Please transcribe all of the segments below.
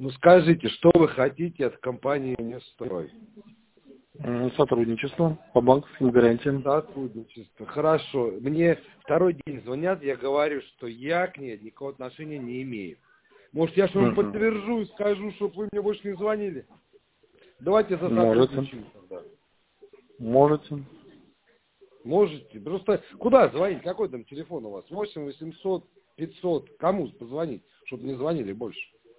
Ну скажите, что вы хотите от компании Нестрой? Сотрудничество по банковским гарантиям. Сотрудничество. Хорошо. Мне второй день звонят, я говорю, что я к ней никакого отношения не имею. Может, я что-нибудь подтвержу и скажу, чтобы вы мне больше не звонили? Давайте сотрудничаем тогда. Можете. Можете. Просто куда звонить? Какой там телефон у вас? 8 800 500. Кому позвонить, чтобы не звонили больше?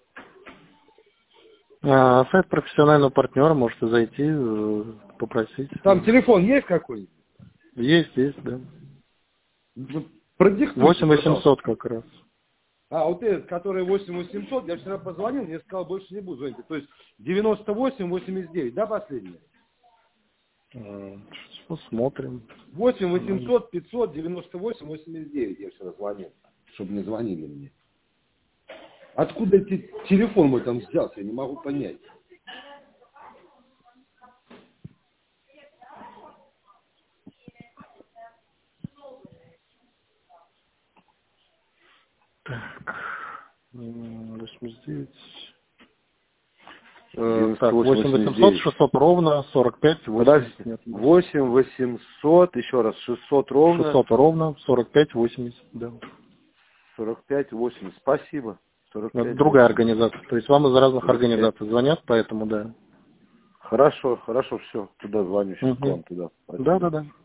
Сайт профессионального партнера, можете зайти, попросить. Там телефон есть какой-нибудь? Есть, да. Продиктуйте, 8800 как раз. вот этот, который 8800, я вчера позвонил, мне сказал, больше не буду звонить. То есть 98-89, да, последний? Посмотрим. 8 800 500 98 89 я вчера звонил, чтобы не звонили мне. Откуда телефон мой там взялся, я не могу понять. Так. 89. 8800, 600 ровно, 45, 80. Нет, 8 800, еще раз, 600 ровно. 600 ровно, 45, 80, да. 45, 80, спасибо. 45, Это другая 80. организация. То есть вам из разных 45. организаций звонят, поэтому да. Хорошо, все, туда звоню, сейчас к вам туда. Спасибо. Да.